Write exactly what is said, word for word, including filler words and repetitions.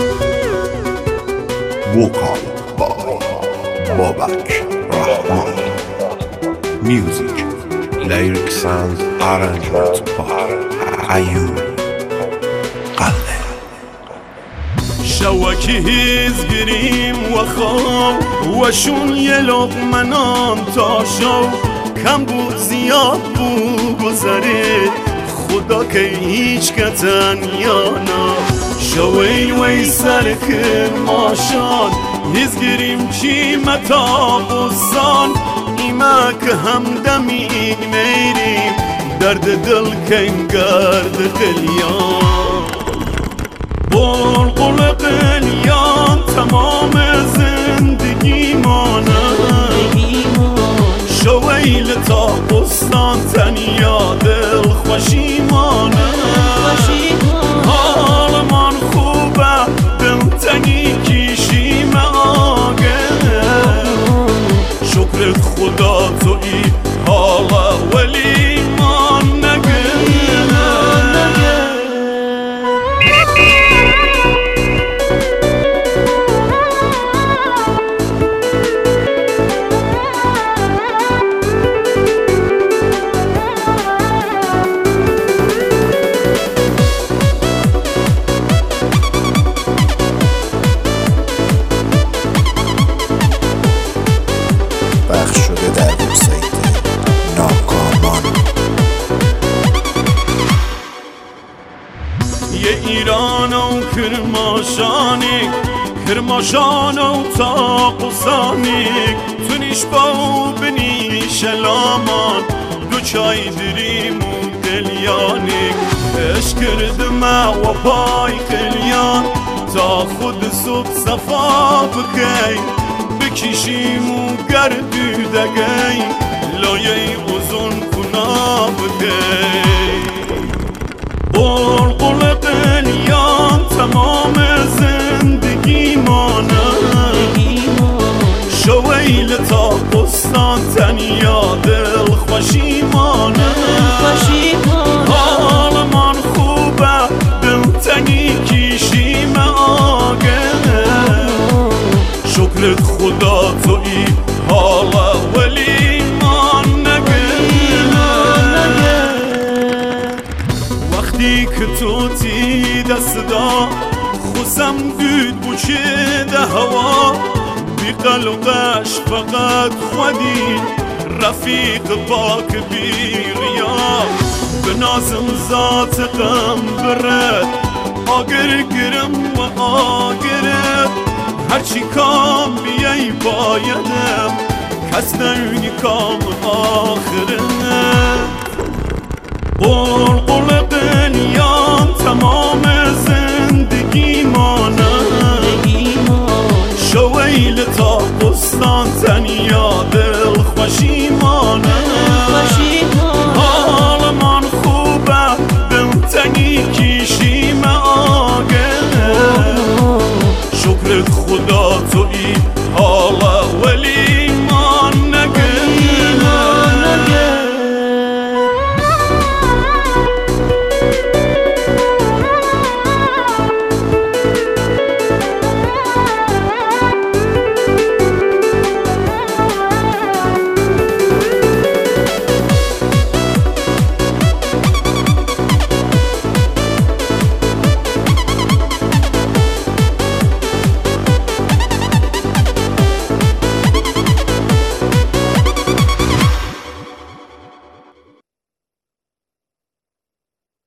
Vocal by Babak Rahman. Music, lyrics and arrangement by Ayuri Qalde. شوکی هیز گریم و خواب و شون یه لقمنان تا شو کم بود زیاد بود گذره خدا که هیچ کتن یا نا شوی وی سر کن ماشان هیز گریم چی متا بستان ایما که همدمین میریم درد دل کن گرد قلیان بلبل قلیان تمام زندگی مانه شویل تا بستان تنیا دل خوشی مانه حال من خوبه دل تنی کشیم آگه شکرت خدا توی حالا ولی من نگه یه ایران و کرماشانی کرماشان و تاقصانی تونیش با و بنیش لامان دو چای دریم و دلیانی اش کردم و پای قلیان تا خود صبح صفا بکی بکشیم و گردو دگی لایه ازون کنا بکی بلبل قلیان تمام زندگی مانه شویل تا بستان تنیا دل خوشی مانه حال من خوبه دل تنی کشیم آگه شکرت خدا توی حالا ولی من نگه وقتی که تو تی دست دا خوزم دید بوچه ده هوا بی قلقش فقط خودی رفیق پاک بی غیا به نازم ذات غم برد آگر گرم و آگرد هرچی کام بیایی بایدم کس نونی کام آخره بلبل